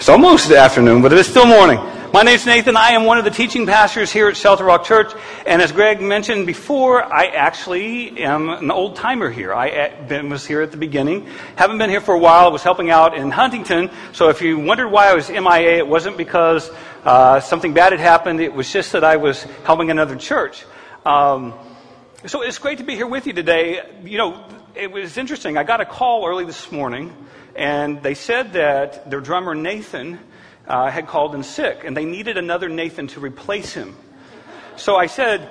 It's almost the afternoon, but it is still morning. My name's Nathan. I am one of the teaching pastors here at Shelter Rock Church. And as Greg mentioned before, I actually am an old-timer here. I was here at the beginning. Haven't been here for a while. I was helping out in Huntington. So if you wondered why I was MIA, it wasn't because something bad had happened. It was just that I was helping another church. So it's great to be here with you today. You know, it was interesting. I got a call early this morning, and they said that their drummer Nathan had called in sick, and they needed another Nathan to replace him. So I said,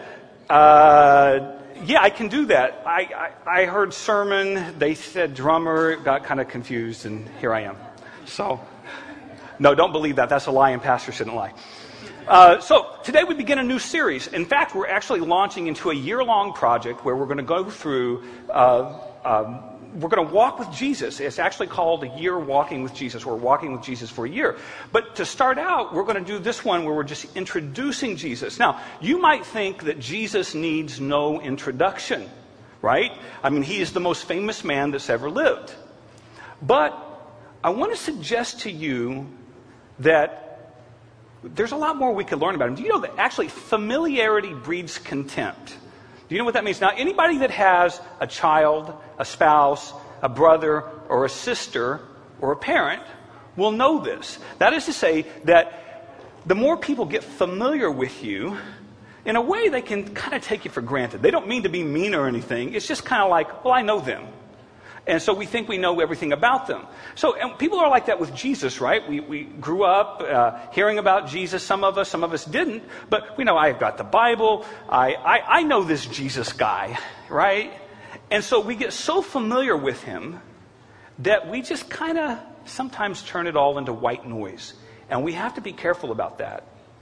yeah, I can do that. I heard sermon, they said drummer, got kind of confused, and here I am. So, no, don't believe that. That's a lie, and pastors shouldn't lie. So today we begin a new series. In fact, we're actually launching into a year-long project where we're going to go through we're going to walk with Jesus. It's actually called A Year Walking with Jesus. We're walking with Jesus for a year. But to start out, we're going to do this one where we're just introducing Jesus. Now, you might think that Jesus needs no introduction, right? I mean, he is the most famous man that's ever lived. But I want to suggest to you that there's a lot more we could learn about him. Do you know that actually familiarity breeds contempt? Do you know what that means? Now, anybody that has a child, a spouse, a brother, or a sister, or a parent will know this. That is to say that the more people get familiar with you, in a way they can kind of take you for granted. They don't mean to be mean or anything. It's just kind of like, well, I know them. And so we think we know everything about them. So and people are like that with Jesus, right? We grew up hearing about Jesus. Some of us didn't. But we know I've got the Bible. I know this Jesus guy, right? And so we get so familiar with him that we just kind of sometimes turn it all into white noise. And we have to be careful about that.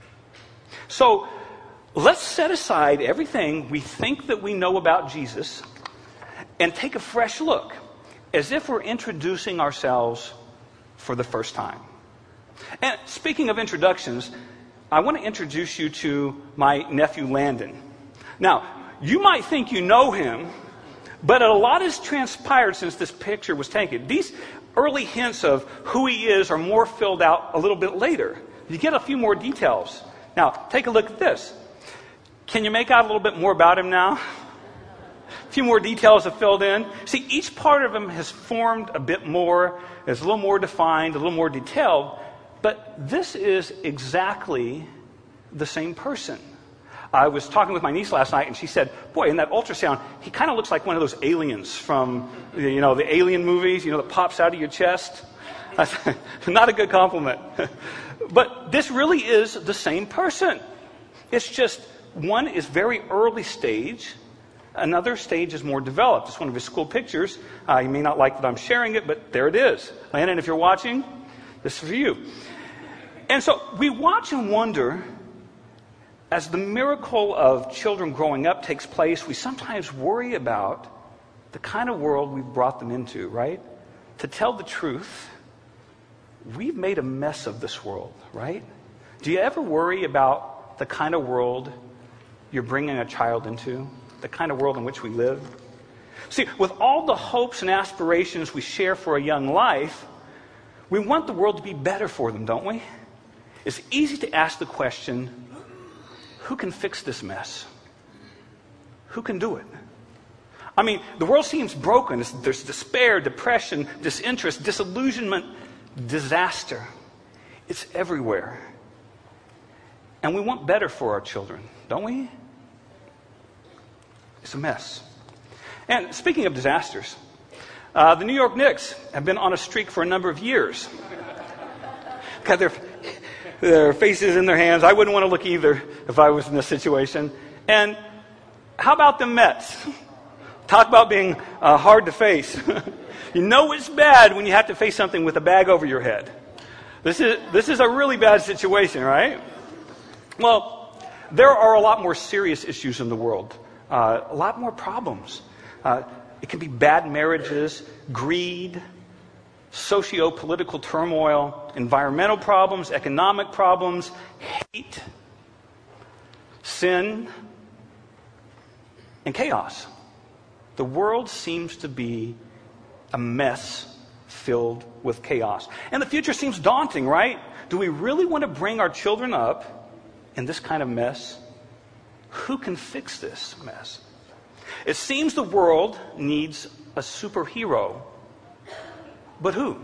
So let's set aside everything we think that we know about Jesus and take a fresh look, as if we're introducing ourselves for the first time. And speaking of introductions, I want to introduce you to my nephew Landon. Now, you might think you know him, but a lot has transpired since this picture was taken. These early hints of who he is are more filled out a little bit later. You get a few more details. Now, take a look at this. Can you make out a little bit more about him now? A few more details have filled in. See, each part of him has formed a bit more, is a little more defined, a little more detailed, but this is exactly the same person. I was talking with my niece last night, and she said, boy, in that ultrasound, he kind of looks like one of those aliens from, the alien movies, that pops out of your chest. Not a good compliment. But this really is the same person. It's just one is very early stage. Another stage is more developed. It's one of his school pictures. You may not like that I'm sharing it, but there it is. Landon, if you're watching, this is for you. And so we watch and wonder, as the miracle of children growing up takes place, we sometimes worry about the kind of world we've brought them into, right? To tell the truth, we've made a mess of this world, right? Do you ever worry about the kind of world you're bringing a child into? The kind of world in which we live? See, with all the hopes and aspirations we share for a young life, we want the world to be better for them, don't we? It's easy to ask the question, who can fix this mess? Who can do it? I mean, the world seems broken. There's despair, depression, disinterest, disillusionment, disaster. It's everywhere. And we want better for our children, don't we? It's a mess. And speaking of disasters, the New York Knicks have been on a streak for a number of years. Got their faces in their hands. I wouldn't want to look either if I was in this situation. And how about the Mets? Talk about being hard to face. You know it's bad when you have to face something with a bag over your head. This is a really bad situation, right? Well, there are a lot more serious issues in the world. A lot more problems. It can be bad marriages, greed, socio-political turmoil, environmental problems, economic problems, hate, sin, and chaos. The world seems to be a mess filled with chaos. And the future seems daunting, right? Do we really want to bring our children up in this kind of mess? Who can fix this mess? It seems the world needs a superhero. But who?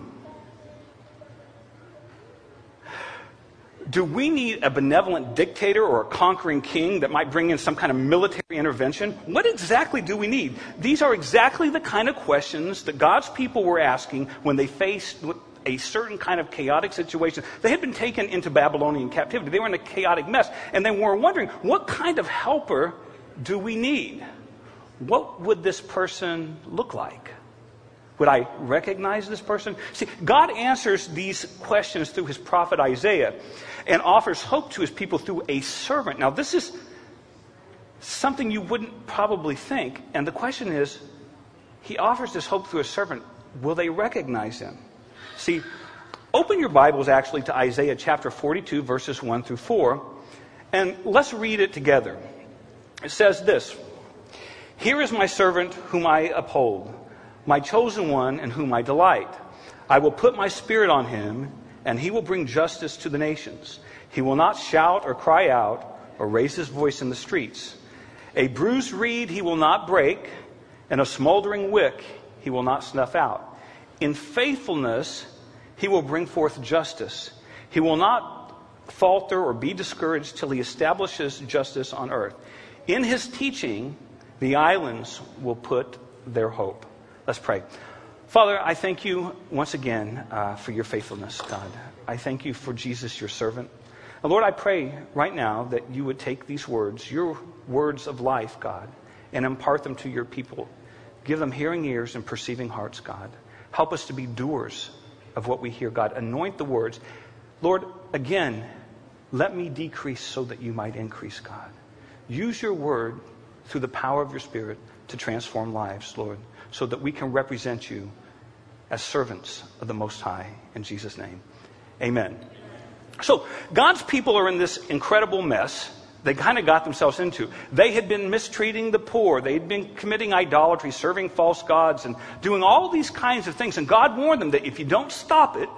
Do we need a benevolent dictator or a conquering king that might bring in some kind of military intervention? What exactly do we need? These are exactly the kind of questions that God's people were asking when they faced a certain kind of chaotic situation. They had been taken into Babylonian captivity. They were in a chaotic mess. And they were wondering, what kind of helper do we need? What would this person look like? Would I recognize this person? See, God answers these questions through his prophet Isaiah and offers hope to his people through a servant. Now, this is something you wouldn't probably think. And the question is, he offers this hope through a servant. Will they recognize him? See, open your Bibles actually to Isaiah chapter 42, verses 1 through 4. And let's read it together. It says this: "Here is my servant whom I uphold, my chosen one in whom I delight. I will put my spirit on him, and he will bring justice to the nations. He will not shout or cry out or raise his voice in the streets. A bruised reed he will not break, and a smoldering wick he will not snuff out. In faithfulness he will bring forth justice. He will not falter or be discouraged till he establishes justice on earth. In his teaching the islands will put their hope." Let's pray. Father, I thank you once again for your faithfulness, God. I thank you for Jesus, your servant. And Lord, I pray right now that you would take these words, your words of life, God, and impart them to your people. Give them hearing ears and perceiving hearts, God. Help us to be doers of what we hear, God. Anoint the words. Lord, again, let me decrease so that you might increase, God. Use your word through the power of your Spirit to transform lives, Lord, so that we can represent you as servants of the Most High. In Jesus' name, amen. So God's people are in this incredible mess they kind of got themselves into. They had been mistreating the poor. They had been committing idolatry, serving false gods, and doing all these kinds of things. And God warned them that if you don't stop it,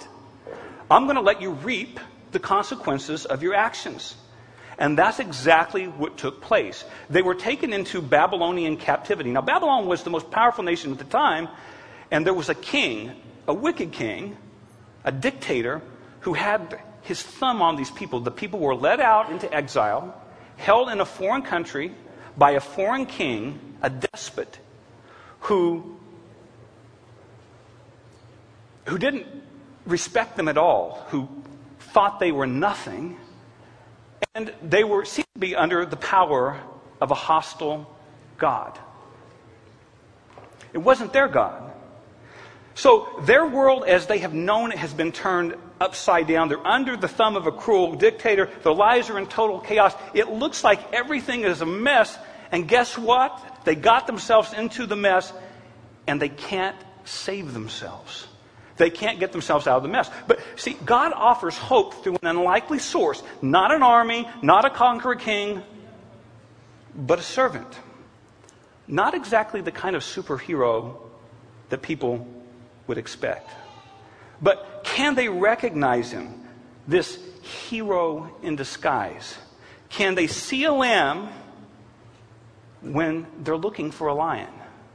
I'm going to let you reap the consequences of your actions. And that's exactly what took place. They were taken into Babylonian captivity. Now, Babylon was the most powerful nation at the time, and there was a king, a wicked king, a dictator, who had his thumb on these people. The people were led out into exile, held in a foreign country by a foreign king, a despot, who didn't respect them at all, who thought they were nothing. And they seemed to be under the power of a hostile God. It wasn't their God. So their world, as they have known it, has been turned upside down. They're under the thumb of a cruel dictator. Their lives are in total chaos. It looks like everything is a mess. And guess what? They got themselves into the mess, and they can't save themselves. They can't get themselves out of the mess. But see, God offers hope through an unlikely source. Not an army, not a conqueror king, but a servant. Not exactly the kind of superhero that people would expect. But can they recognize him, this hero in disguise? Can they see a lamb when they're looking for a lion?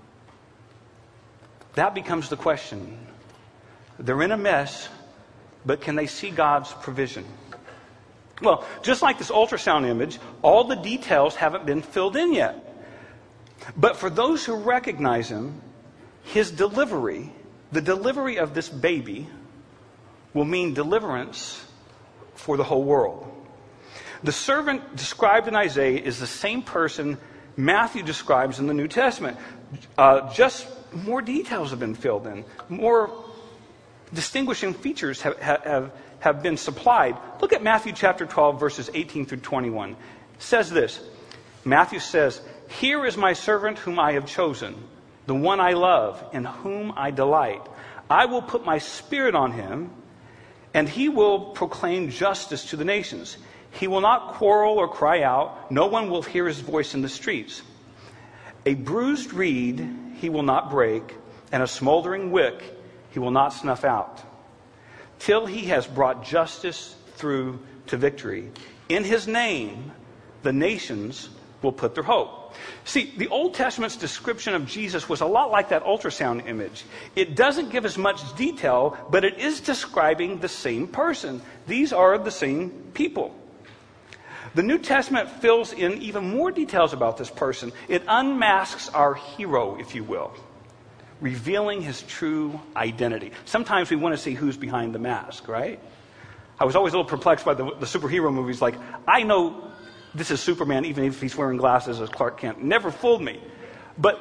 That becomes the question. They're in a mess, but can they see God's provision? Well, just like this ultrasound image, all the details haven't been filled in yet. But for those who recognize him, his delivery, the delivery of this baby, will mean deliverance for the whole world. The servant described in Isaiah is the same person Matthew describes in the New Testament. Just more details have been filled in. More distinguishing features have been supplied. Look at Matthew chapter 12, verses 18 through 21. It says this. Matthew says, "Here is my servant whom I have chosen, the one I love, in whom I delight. I will put my spirit on him, and he will proclaim justice to the nations. He will not quarrel or cry out. No one will hear his voice in the streets. A bruised reed he will not break, and a smoldering wick he will not snuff out, till he has brought justice through to victory. In his name, the nations will put their hope. See, the Old Testament's description of Jesus was a lot like that ultrasound image. It doesn't give as much detail, but it is describing the same person. These are the same people. The New Testament fills in even more details about this person. It unmasks our hero, if you will, revealing his true identity. Sometimes we want to see who's behind the mask, right? I was always a little perplexed by the superhero movies. Like, I know this is Superman, even if he's wearing glasses as Clark Kent. Never fooled me. But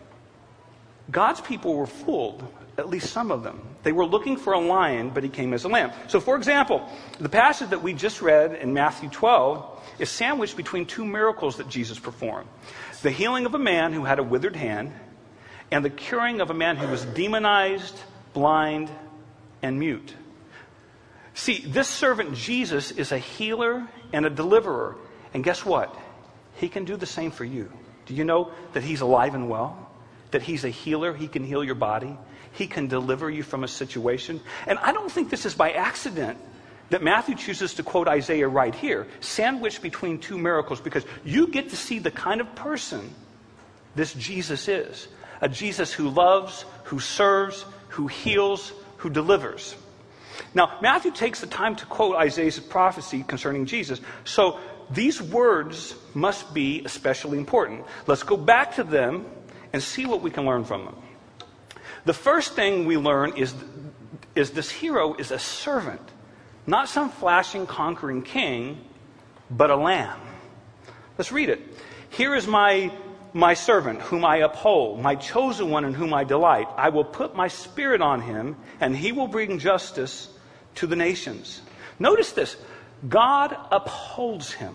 God's people were fooled, at least some of them. They were looking for a lion, but he came as a lamb. So, for example, the passage that we just read in Matthew 12 is sandwiched between two miracles that Jesus performed. The healing of a man who had a withered hand, and the curing of a man who was demonized, blind, and mute. See, this servant Jesus is a healer and a deliverer. And guess what? He can do the same for you. Do you know that he's alive and well? That he's a healer? He can heal your body. He can deliver you from a situation. And I don't think this is by accident that Matthew chooses to quote Isaiah right here, sandwiched between two miracles, because you get to see the kind of person this Jesus is. A Jesus who loves, who serves, who heals, who delivers. Now, Matthew takes the time to quote Isaiah's prophecy concerning Jesus. So these words must be especially important. Let's go back to them and see what we can learn from them. The first thing we learn is this hero is a servant. Not some flashing, conquering king, but a lamb. Let's read it. Here is my servant, whom I uphold, my chosen one in whom I delight. I will put my spirit on him, and he will bring justice to the nations. Notice this. God upholds him.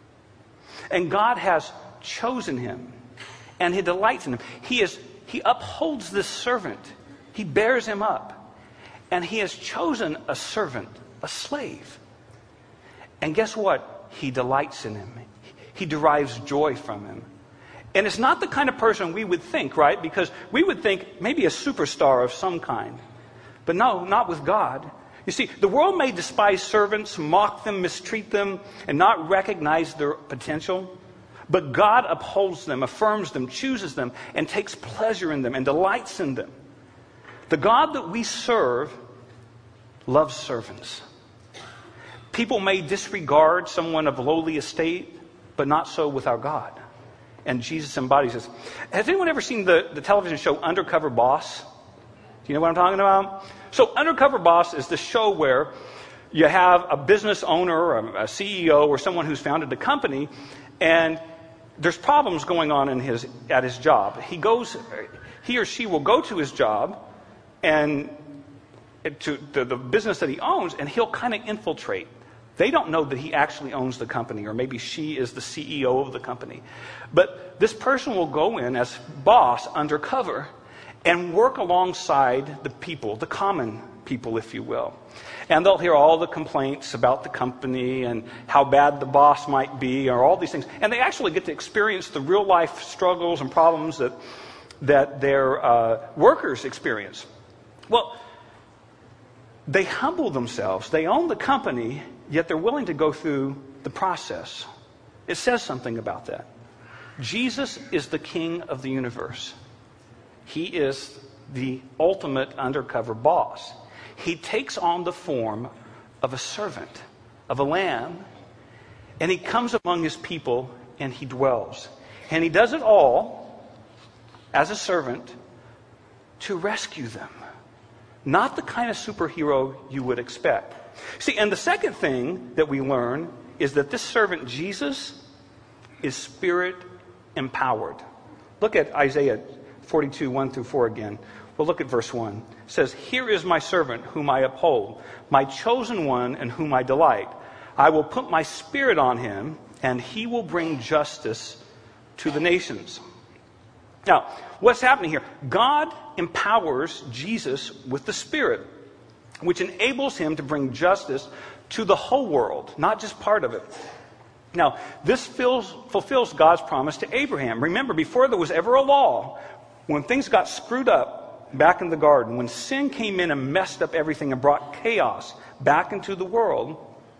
And God has chosen him. And he delights in him. He upholds this servant. He bears him up. And he has chosen a servant, a slave. And guess what? He delights in him. He derives joy from him. And it's not the kind of person we would think, right? Because we would think maybe a superstar of some kind. But no, not with God. You see, the world may despise servants, mock them, mistreat them, and not recognize their potential. But God upholds them, affirms them, chooses them, and takes pleasure in them and delights in them. The God that we serve loves servants. People may disregard someone of lowly estate, but not so with our God. And Jesus embodies this. Has anyone ever seen the television show Undercover Boss? Do you know what I'm talking about? So Undercover Boss is the show where you have a business owner or a CEO or someone who's founded a company, and there's problems going on at his job. He or she will go to his job and to the business that he owns, and he'll kind of infiltrate. They don't know that he actually owns the company, or maybe she is the CEO of the company. But this person will go in as boss undercover and work alongside the people, the common people, if you will. And they'll hear all the complaints about the company and how bad the boss might be, or all these things. And they actually get to experience the real life struggles and problems that their workers experience. Well, they humble themselves. They own the company, yet they're willing to go through the process. It says something about that. Jesus is the King of the universe. He is the ultimate undercover boss. He takes on the form of a servant, of a lamb, and he comes among his people and he dwells. And he does it all as a servant to rescue them. Not the kind of superhero you would expect. See, and the second thing that we learn is that this servant Jesus is spirit empowered. Look at Isaiah 42, 1 through 4 again. Well, look at verse 1. It says, "Here is my servant whom I uphold, my chosen one in whom I delight. I will put my spirit on him, and he will bring justice to the nations." Now, what's happening here? God empowers Jesus with the Spirit, which enables him to bring justice to the whole world, not just part of it. Now, this fulfills God's promise to Abraham. Remember, before there was ever a law, when things got screwed up, back in the garden, when sin came in and messed up everything and brought chaos back into the world,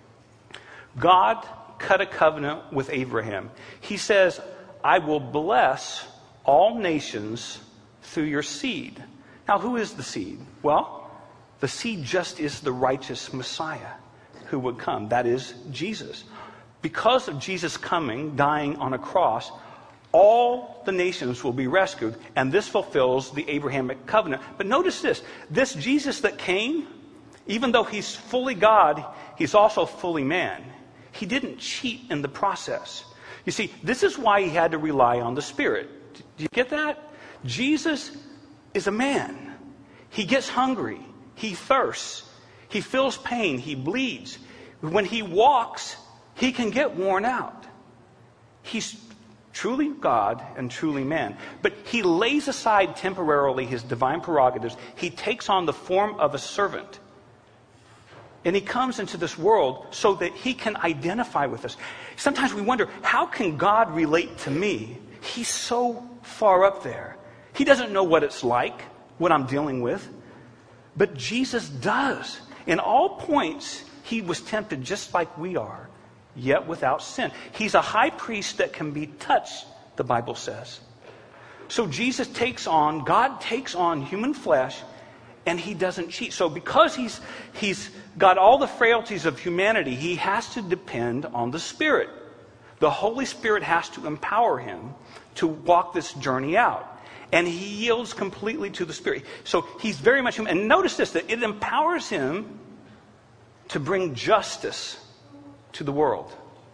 God cut a covenant with Abraham. He says, I will bless all nations through your seed. Now, who is the seed? Well, the seed just is the righteous Messiah who would come. That is Jesus. Because of Jesus coming, dying on a cross, all the nations will be rescued, and this fulfills the Abrahamic covenant. But notice this. This Jesus that came, even though he's fully God, he's also fully man. He didn't cheat in the process. You see, this is why he had to rely on the Spirit. Do you get that? Jesus is a man. He gets hungry. He thirsts. He feels pain. He bleeds. When he walks, he can get worn out. He's truly God and truly man. But he lays aside temporarily his divine prerogatives. He takes on the form of a servant. And he comes into this world so that he can identify with us. Sometimes we wonder, how can God relate to me? He's so far up there. He doesn't know what it's like, what I'm dealing with. But Jesus does. In all points, he was tempted just like we are, yet without sin. He's a high priest that can be touched, the Bible says. So Jesus God takes on human flesh, and he doesn't cheat. So because he's got all the frailties of humanity, he has to depend on the Spirit. The Holy Spirit has to empower him to walk this journey out. And he yields completely to the Spirit. So he's very much human. And notice this, that it empowers him to bring justice to the world.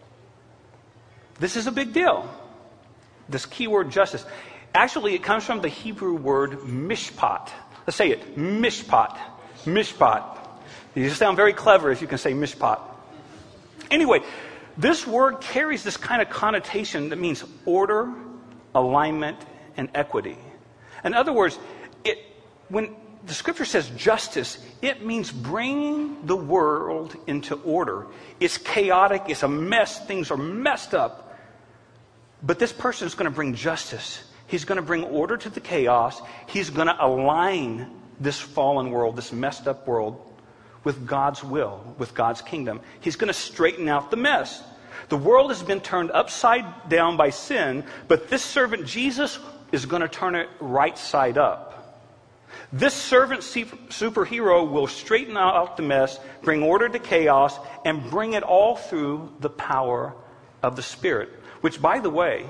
This is a big deal. This key word, justice. Actually, it comes from the Hebrew word mishpat. Let's say it. Mishpat. Mishpat. You sound very clever if you can say mishpat. Anyway, this word carries this kind of connotation that means order, alignment, and equity. In other words, when the scripture says justice, it means bringing the world into order. It's chaotic. It's a mess. Things are messed up. But this person is going to bring justice. He's going to bring order to the chaos. He's going to align this fallen world, this messed up world, with God's will, with God's kingdom. He's going to straighten out the mess. The world has been turned upside down by sin, but this servant Jesus is going to turn it right side up. This servant superhero will straighten out the mess, bring order to chaos, and bring it all through the power of the Spirit. Which, by the way,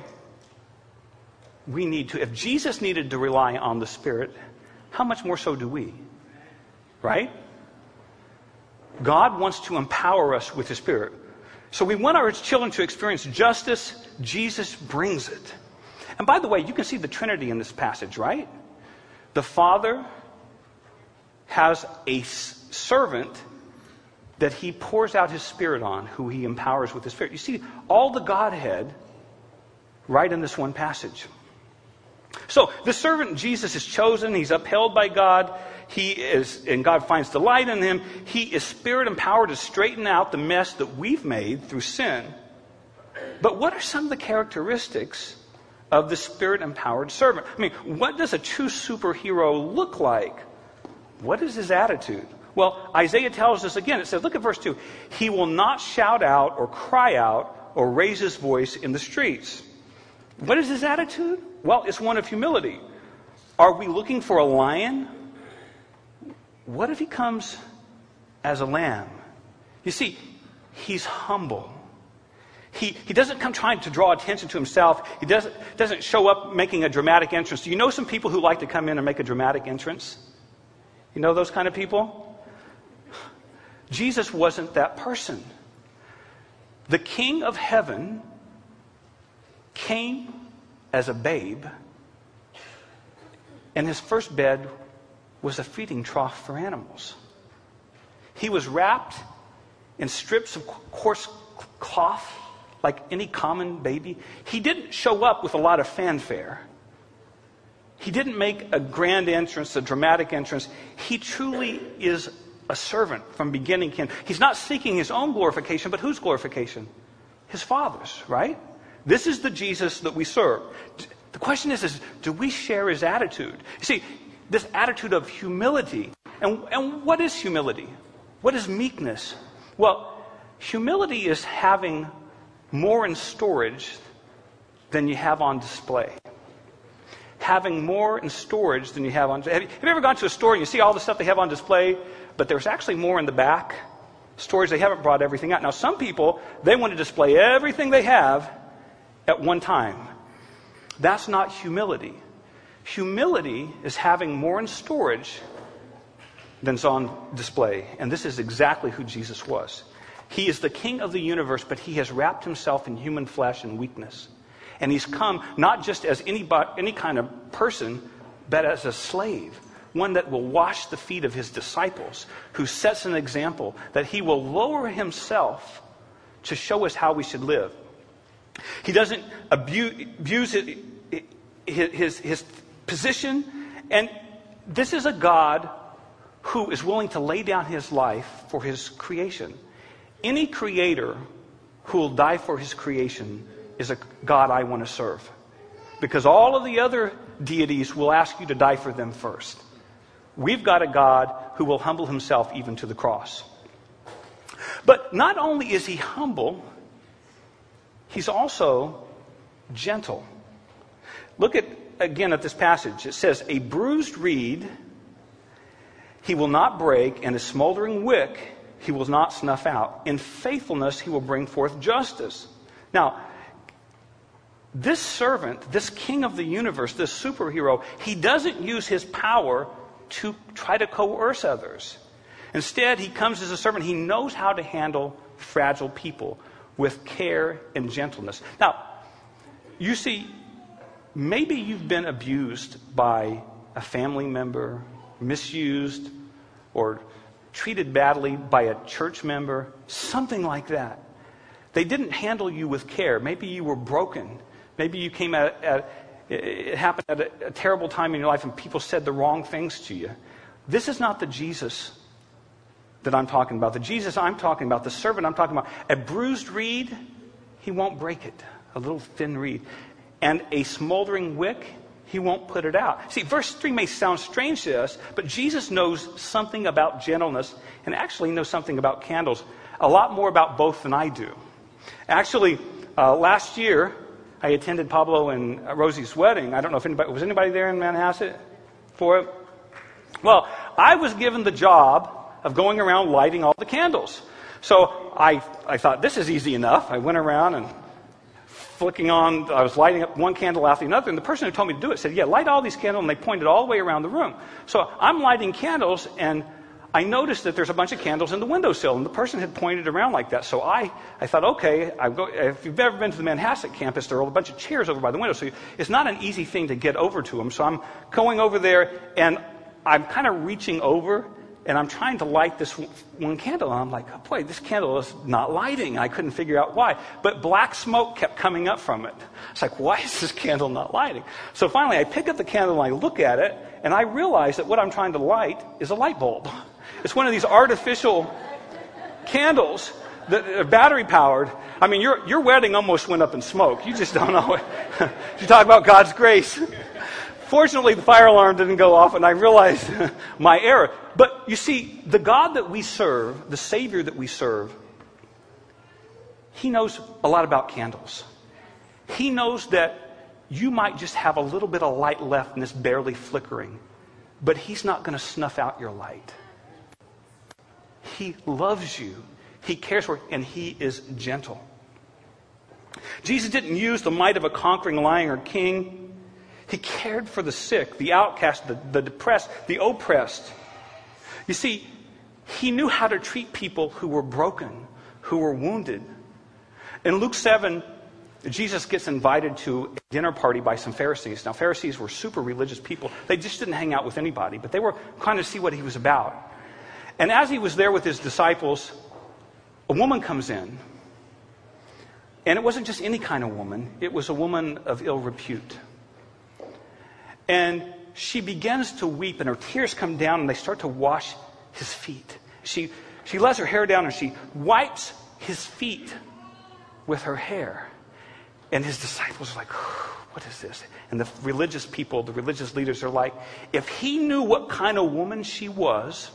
we need to. If Jesus needed to rely on the Spirit, how much more so do we? Right? God wants to empower us with His Spirit. So we want our children to experience justice. Jesus brings it. And by the way, you can see the Trinity in this passage, right? The Father has a servant that He pours out His Spirit on, who He empowers with His Spirit. You see all the Godhead right in this one passage. So the servant Jesus is chosen. He's upheld by God. And God finds delight in him. He is Spirit empowered to straighten out the mess that we've made through sin. But what are some of the characteristics of the Spirit empowered servant? I mean, what does a true superhero look like? What is his attitude? Well, Isaiah tells us again. It says, look at verse 2. He will not shout out or cry out or raise his voice in the streets. What is his attitude? Well, it's one of humility. Are we looking for a lion? What if he comes as a lamb? You see, he's humble. He doesn't come trying to draw attention to himself. He doesn't show up making a dramatic entrance. Do you know some people who like to come in and make a dramatic entrance? You know those kind of people? Jesus wasn't that person. The King of Heaven came as a babe, and his first bed was a feeding trough for animals. He was wrapped in strips of coarse cloth like any common baby. He didn't show up with a lot of fanfare. He didn't make a grand entrance, a dramatic entrance. He truly is a servant from beginning to end. He's not seeking his own glorification, but whose glorification? His Father's, right? This is the Jesus that we serve. The question is do we share his attitude? You see, this attitude of humility. And what is humility? What is meekness? Well, humility is having more in storage than you have on display. Having more in storage than you have on display. Have you ever gone to a store and you see all the stuff they have on display, but there's actually more in the back? Storage, they haven't brought everything out. Now, some people, they want to display everything they have at one time. That's not humility. Humility is having more in storage than's on display. And this is exactly who Jesus was. He is the King of the universe, but he has wrapped himself in human flesh and weakness. And he's come not just as any kind of person, but as a slave. One that will wash the feet of his disciples, who sets an example that he will lower himself to show us how we should live. He doesn't abuse his position. And this is a God who is willing to lay down his life for his creation. Any creator who will die for his creation is a God I want to serve. Because all of the other deities will ask you to die for them first. We've got a God who will humble himself even to the cross. But not only is he humble, he's also gentle. Look again at this passage. It says, a bruised reed he will not break, and a smoldering wick he will not snuff out. In faithfulness he will bring forth justice. Now, this servant, this king of the universe, this superhero, he doesn't use his power to try to coerce others. Instead, he comes as a servant. He knows how to handle fragile people with care and gentleness. Now, you see, maybe you've been abused by a family member, misused, or treated badly by a church member, something like that. They didn't handle you with care. Maybe you were broken. Maybe you came it happened at a terrible time in your life and people said the wrong things to you. This is not the Jesus that I'm talking about. The Jesus I'm talking about, the servant I'm talking about, a bruised reed, he won't break it. A little thin reed. And a smoldering wick, he won't put it out. See, verse 3 may sound strange to us, but Jesus knows something about gentleness and actually knows something about candles. A lot more about both than I do. Actually, last year, I attended Pablo and Rosie's wedding. I don't know if was anybody there in Manhasset for it? Well, I was given the job of going around lighting all the candles. So I thought, this is easy enough. I went around and flicking on, I was lighting up one candle after another, and the person who told me to do it said, yeah, light all these candles, and they pointed all the way around the room. So I'm lighting candles, and I noticed that there's a bunch of candles in the windowsill, and the person had pointed around like that. So I thought, okay, if you've ever been to the Manhasset campus, there are a bunch of chairs over by the window, so it's not an easy thing to get over to them. So I'm going over there, and I'm kind of reaching over, and I'm trying to light this one candle, and I'm like, oh boy, this candle is not lighting. I couldn't figure out why. But black smoke kept coming up from it. It's like, why is this candle not lighting? So finally, I pick up the candle, and I look at it, and I realize that what I'm trying to light is a light bulb. It's one of these artificial candles that are battery powered. I mean, your wedding almost went up in smoke. You just don't know it. You talk about God's grace. Fortunately, the fire alarm didn't go off, and I realized my error. But you see, the God that we serve, the Savior that we serve, He knows a lot about candles. He knows that you might just have a little bit of light left and it's barely flickering. But He's not going to snuff out your light. He loves you. He cares for you, and He is gentle. Jesus didn't use the might of a conquering lion or king. He cared for the sick, the outcast, the depressed, the oppressed. You see, He knew how to treat people who were broken, who were wounded. In Luke 7, Jesus gets invited to a dinner party by some Pharisees. Now, Pharisees were super religious people. They just didn't hang out with anybody, but they were trying to see what He was about. And as He was there with His disciples, a woman comes in. And it wasn't just any kind of woman. It was a woman of ill repute. And she begins to weep, and her tears come down, and they start to wash His feet. She lets her hair down, and she wipes His feet with her hair. And His disciples are like, what is this? And the religious people, the religious leaders are like, if he knew what kind of woman she was,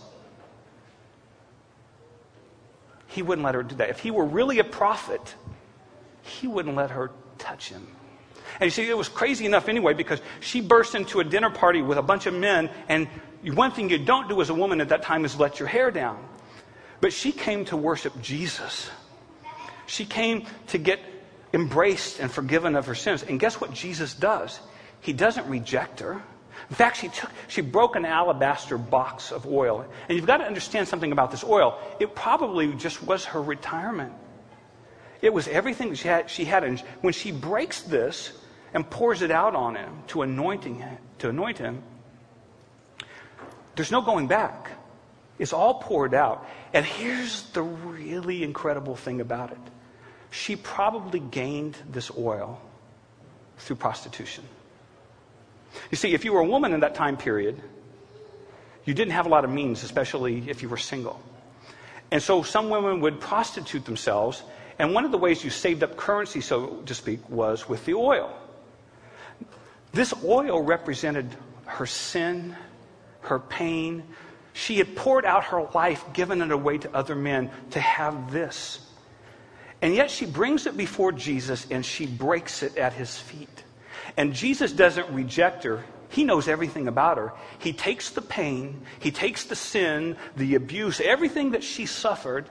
he wouldn't let her do that. If he were really a prophet, he wouldn't let her touch him. And you see, it was crazy enough anyway, because she burst into a dinner party with a bunch of men, and one thing you don't do as a woman at that time is let your hair down. But she came to worship Jesus. She came to get embraced and forgiven of her sins. And guess what Jesus does? He doesn't reject her. In fact, she broke an alabaster box of oil. And you've got to understand something about this oil. It probably just was her retirement. It was everything she had. And when she breaks this and pours it out on him to anoint him, there's no going back. It's all poured out. And here's the really incredible thing about it. She probably gained this oil through prostitution. You see, if you were a woman in that time period, you didn't have a lot of means, especially if you were single. And so some women would prostitute themselves, and one of the ways you saved up currency, so to speak, was with the oil. This oil represented her sin, her pain. She had poured out her life, given it away to other men to have this. And yet she brings it before Jesus and she breaks it at his feet. And Jesus doesn't reject her. He knows everything about her. He takes the pain, he takes the sin, the abuse, everything that she suffered,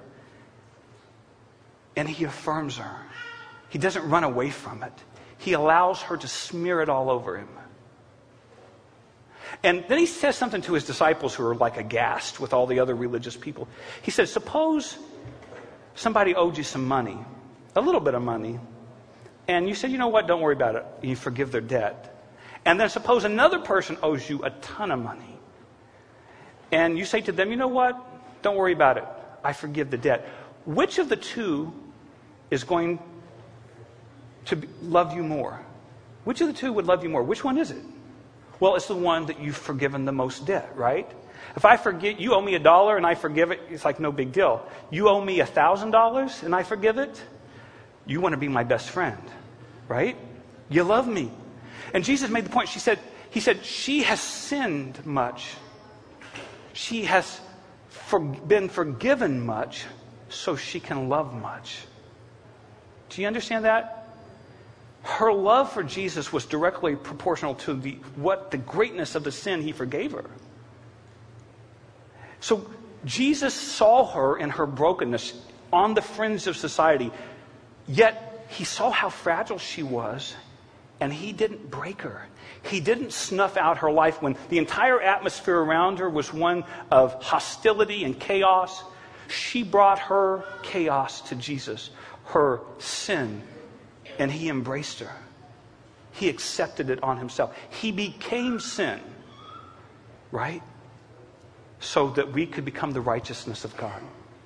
and he affirms her. He doesn't run away from it. He allows her to smear it all over him. And then he says something to his disciples who are like aghast with all the other religious people. He says, suppose somebody owed you some money, a little bit of money, and you said, you know what, don't worry about it. You forgive their debt. And then suppose another person owes you a ton of money, and you say to them, you know what, don't worry about it. I forgive the debt. Which of the two is going to love you more? Which of the two would love you more? Which one is it? Well, it's the one that you've forgiven the most debt, right? If I forget, you owe me $1 and I forgive it, it's like no big deal. You owe me $1,000 and I forgive it, you want to be my best friend, right? You love me. And Jesus made the point. He said, she has sinned much. She has been forgiven much, so she can love much. Do you understand that? Her love for Jesus was directly proportional to the greatness of the sin he forgave her. So Jesus saw her in her brokenness on the fringe of society, yet he saw how fragile she was, and he didn't break her. He didn't snuff out her life when the entire atmosphere around her was one of hostility and chaos. She brought her chaos to Jesus, her sin, and he embraced her. He accepted it on himself. He became sin, right? So that we could become the righteousness of God.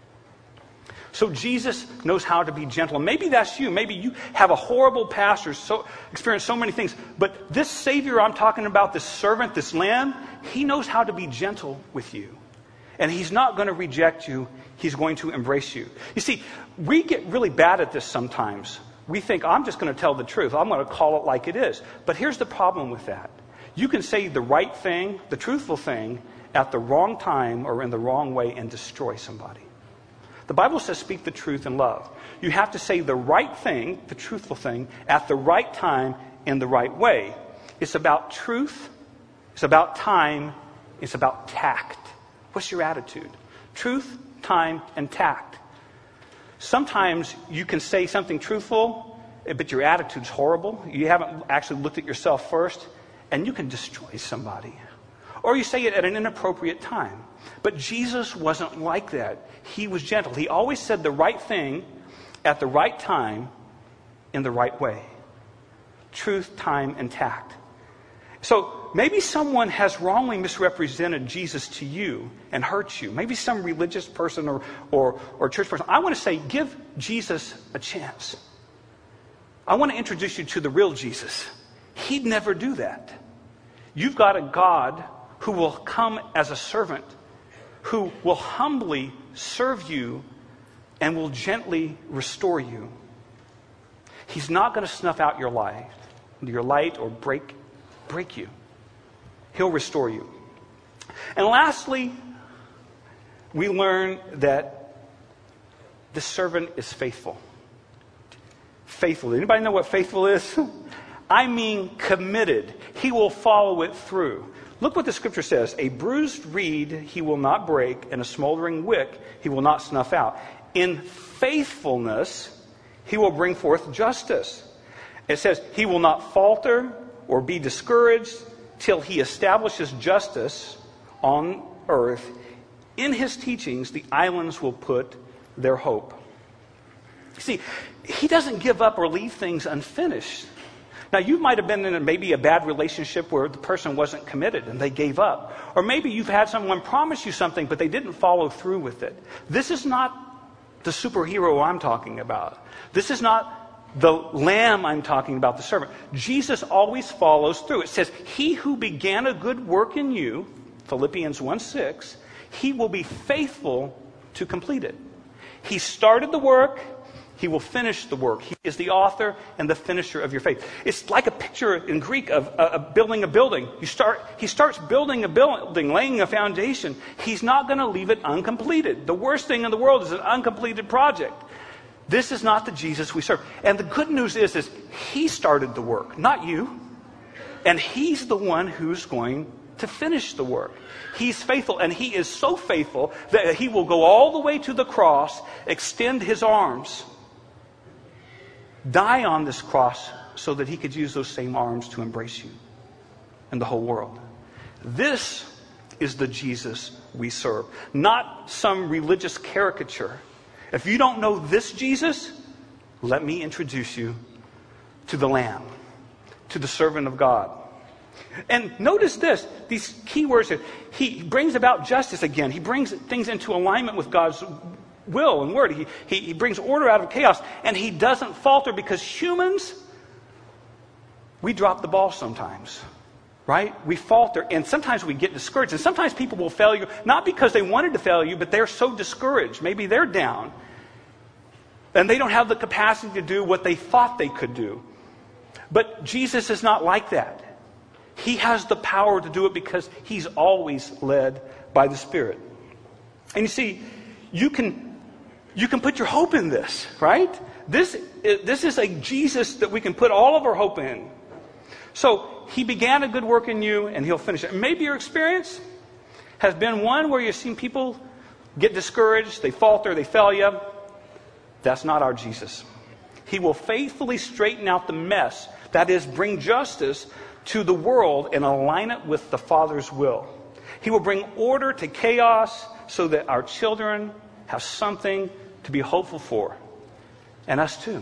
So Jesus knows how to be gentle. And maybe that's you. Maybe you have a horrible past or experienced so many things. But this Savior I'm talking about, this servant, this lamb, he knows how to be gentle with you. And he's not going to reject you. He's going to embrace you. You see, we get really bad at this sometimes. We think, I'm just going to tell the truth. I'm going to call it like it is. But here's the problem with that. You can say the right thing, the truthful thing, at the wrong time or in the wrong way and destroy somebody. The Bible says speak the truth in love. You have to say the right thing, the truthful thing, at the right time in the right way. It's about truth. It's about time. It's about tact. What's your attitude? Truth, time, and tact. Sometimes you can say something truthful, but your attitude's horrible. You haven't actually looked at yourself first, and you can destroy somebody. Or you say it at an inappropriate time. But Jesus wasn't like that. He was gentle. He always said the right thing at the right time in the right way. Truth, time, and tact. So maybe someone has wrongly misrepresented Jesus to you and hurt you. Maybe some religious person or church person. I want to say, give Jesus a chance. I want to introduce you to the real Jesus. He'd never do that. You've got a God who will come as a servant, who will humbly serve you and will gently restore you. He's not going to snuff out your life. your light or break you. He'll restore you. And lastly, we learn that the servant is faithful. Faithful. Anybody know what faithful is? I mean committed. He will follow it through. Look what the scripture says. A bruised reed he will not break, and a smoldering wick he will not snuff out. In faithfulness he will bring forth justice. It says he will not falter or be discouraged till he establishes justice on earth. In his teachings, the islands will put their hope. See, he doesn't give up or leave things unfinished. Now, you might have been in maybe a bad relationship where the person wasn't committed and they gave up. Or maybe you've had someone promise you something, but they didn't follow through with it. This is not the superhero I'm talking about. This is not the lamb I'm talking about, the servant. Jesus always follows through. It says, he who began a good work in you, Philippians 1:6, he will be faithful to complete it. He started the work. He will finish the work. He is the author and the finisher of your faith. It's like a picture in Greek of building a building. He starts building a building, laying a foundation. He's not going to leave it uncompleted. The worst thing in the world is an uncompleted project. This is not the Jesus we serve. And the good news is he started the work, not you. And he's the one who's going to finish the work. He's faithful, and he is so faithful that he will go all the way to the cross, extend his arms, die on this cross so that he could use those same arms to embrace you and the whole world. This is the Jesus we serve, not some religious caricature. If you don't know this Jesus, let me introduce you to the Lamb, to the servant of God. And notice this, these key words. He brings about justice again. He brings things into alignment with God's will and word. He brings order out of chaos. And he doesn't falter, because humans, we drop the ball sometimes. Right? We falter, and sometimes we get discouraged. And sometimes people will fail you, not because they wanted to fail you, but they're so discouraged. Maybe they're down. And they don't have the capacity to do what they thought they could do. But Jesus is not like that. He has the power to do it because he's always led by the Spirit. And you see, you can put your hope in this, right? This is a Jesus that we can put all of our hope in. So he began a good work in you, and he'll finish it. Maybe your experience has been one where you've seen people get discouraged, they falter, they fail you. That's not our Jesus. He will faithfully straighten out the mess, that is, bring justice to the world and align it with the Father's will. He will bring order to chaos so that our children have something to be hopeful for. And us too.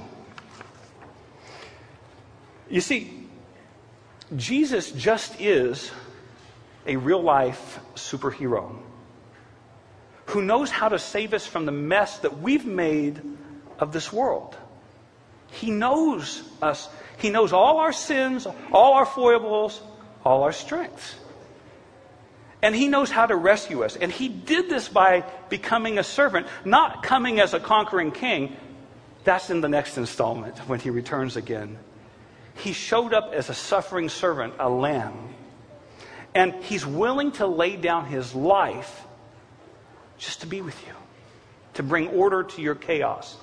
You see, Jesus just is a real-life superhero who knows how to save us from the mess that we've made of this world. He knows us. He knows all our sins, all our foibles, all our strengths. And he knows how to rescue us. And he did this by becoming a servant, not coming as a conquering king. That's in the next installment when he returns again. He showed up as a suffering servant, a lamb. And he's willing to lay down his life just to be with you, to bring order to your chaos.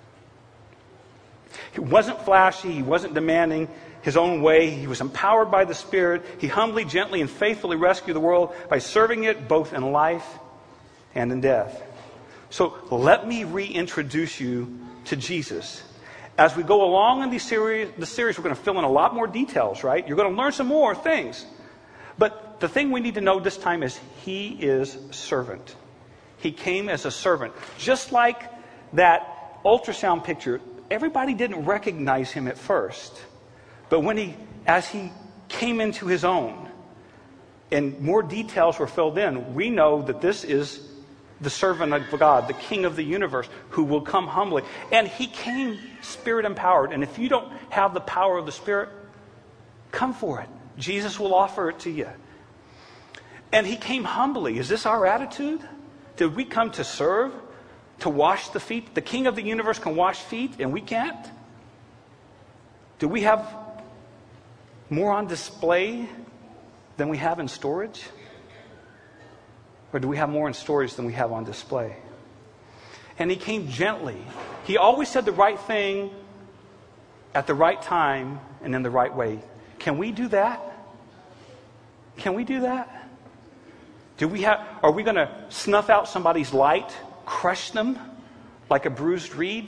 He wasn't flashy. He wasn't demanding his own way. He was empowered by the Spirit. He humbly, gently, and faithfully rescued the world by serving it both in life and in death. So let me reintroduce you to Jesus. As we go along in the series, we're going to fill in a lot more details, right? You're going to learn some more things. But the thing we need to know this time is he is servant. He came as a servant. Just like that ultrasound picture, everybody didn't recognize him at first. But as he came into his own and more details were filled in, we know that this is the servant of God, the King of the universe, who will come humbly. And he came Spirit empowered. And if you don't have the power of the Spirit, come for it. Jesus will offer it to you. And he came humbly. Is this our attitude? Did we come to serve? To wash the feet? The King of the universe can wash feet and we can't? Do we have more on display than we have in storage? Or do we have more in storage than we have on display? And he came gently. He always said the right thing at the right time and in the right way. Can we do that? Can we do that? Are we going to snuff out somebody's light, crush them like a bruised reed?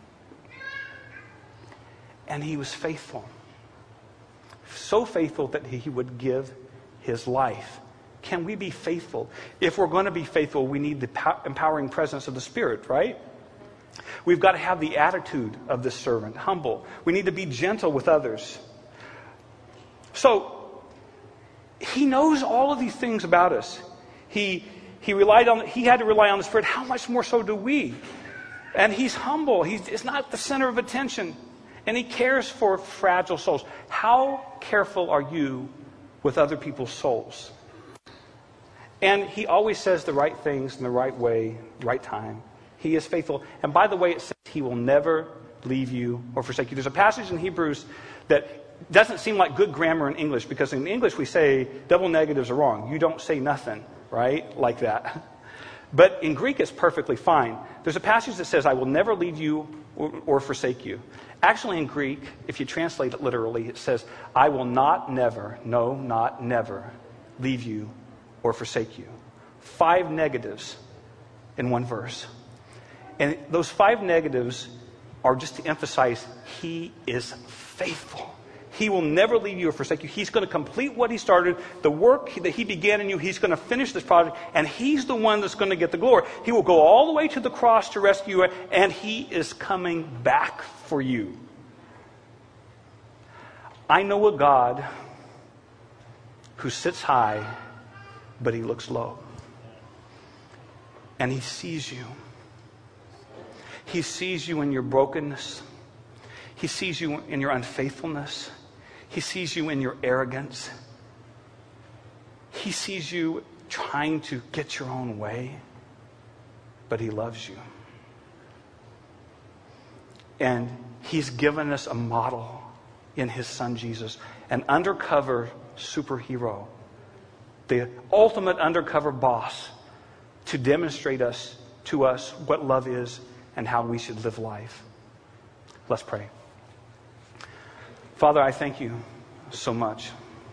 And he was faithful. So faithful that he would give his life. Can we be faithful? If we're going to be faithful, we need the empowering presence of the Spirit, right? We've got to have the attitude of this servant, humble. We need to be gentle with others. So, he knows all of these things about us. He had to rely on the Spirit. How much more so do we? And he's humble. He's not the center of attention. And he cares for fragile souls. How careful are you with other people's souls? And he always says the right things in the right way, right time. He is faithful. And by the way, it says he will never leave you or forsake you. There's a passage in Hebrews that doesn't seem like good grammar in English, because in English we say double negatives are wrong. You don't say nothing, right? Like that. But in Greek it's perfectly fine. There's a passage that says, I will never leave you or forsake you. Actually in Greek, if you translate it literally, it says, I will not never leave you or forsake you. 5 negatives in one verse. And those 5 negatives are just to emphasize he is faithful. He will never leave you or forsake you. He's going to complete what he started. The work that he began in you, he's going to finish this project. And he's the one that's going to get the glory. He will go all the way to the cross to rescue you. And he is coming back for you. I know a God who sits high, but he looks low. And he sees you. He sees you in your brokenness. He sees you in your unfaithfulness. He sees you in your arrogance. He sees you trying to get your own way. But he loves you. And he's given us a model in his son Jesus. An undercover superhero. The ultimate undercover boss. To demonstrate to us what love is and how we should live life. Let's pray. Father, I thank you so much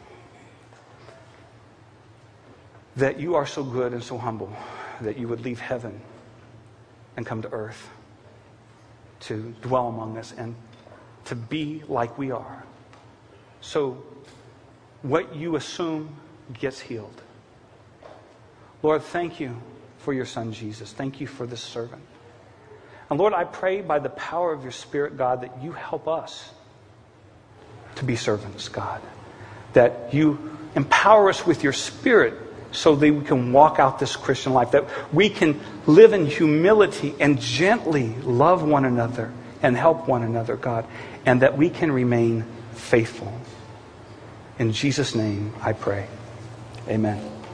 that you are so good and so humble that you would leave heaven and come to earth to dwell among us and to be like we are. So what you assume gets healed. Lord, thank you for your son Jesus. Thank you for this servant. And Lord, I pray by the power of your Spirit, God, that you help us to be servants, God. That you empower us with your Spirit so that we can walk out this Christian life. That we can live in humility and gently love one another and help one another, God. And that we can remain faithful. In Jesus' name I pray. Amen.